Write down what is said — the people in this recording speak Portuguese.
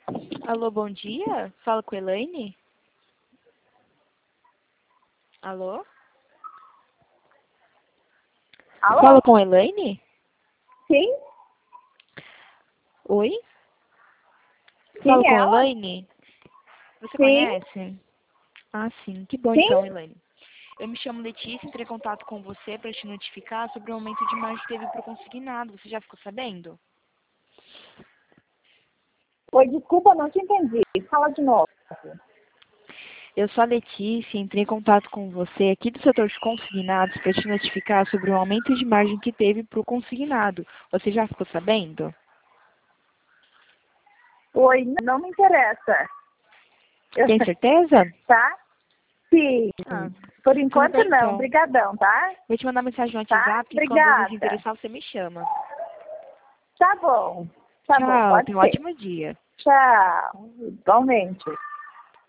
Alô, bom dia? Fala com a Elaine? Alô? Alô? Fala com a Elaine? Sim? Oi? Sim, Fala com a ela? Elaine? Você Sim? conhece? Ah, sim. Que bom Sim? então, Elaine. Eu me chamo Letícia, entrei em contato com você para te notificar sobre o aumento de margem que teve para o consignado. Você já ficou sabendo? Oi, desculpa, não te entendi. Fala de novo. Eu sou a Letícia, entrei em contato com você aqui do setor de consignados para te notificar sobre o aumento de margem que teve para o consignado. Você já ficou sabendo? Oi, não me interessa. Tem certeza? Tá? Sim. Ah, Por tudo enquanto bem não. então. Obrigadão, tá? Vou te mandar mensagem no Tá? WhatsApp e quando você se Obrigada. interessar, você me chama. Tá bom. Tá bom, Tchau, pode tenha um ser. ótimo dia. Tchau. Igualmente.